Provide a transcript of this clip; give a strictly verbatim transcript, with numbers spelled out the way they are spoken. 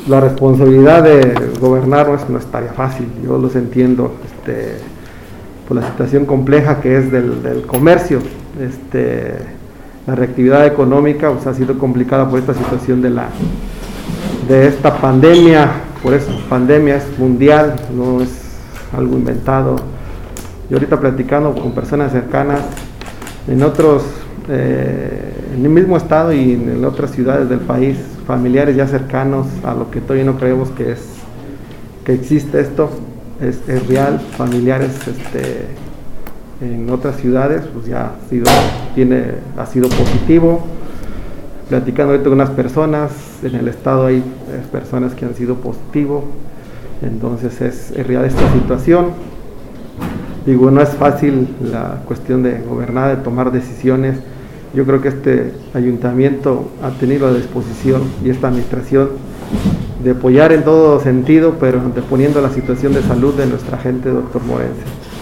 la responsabilidad de gobernar no es, no es tarea fácil, yo los entiendo, este, por la situación compleja que es del, del comercio, este, la reactividad económica pues, ha sido complicada por esta situación de la de esta pandemia, por eso pandemia es mundial, no es algo inventado. Yo ahorita platicando con personas cercanas en otros, eh, en el mismo estado y en otras ciudades del país, familiares ya cercanos a lo que todavía no creemos que es, que existe esto, es, es real, familiares este, en otras ciudades, pues ya ha sido, tiene, ha sido positivo. Platicando ahorita con unas personas, en el estado hay personas que han sido positivo, entonces es, es real esta situación. Digo, no es fácil la cuestión de gobernar, de tomar decisiones. Yo creo que este ayuntamiento ha tenido la disposición y esta administración de apoyar en todo sentido, pero anteponiendo la situación de salud de nuestra gente, doctor Morense.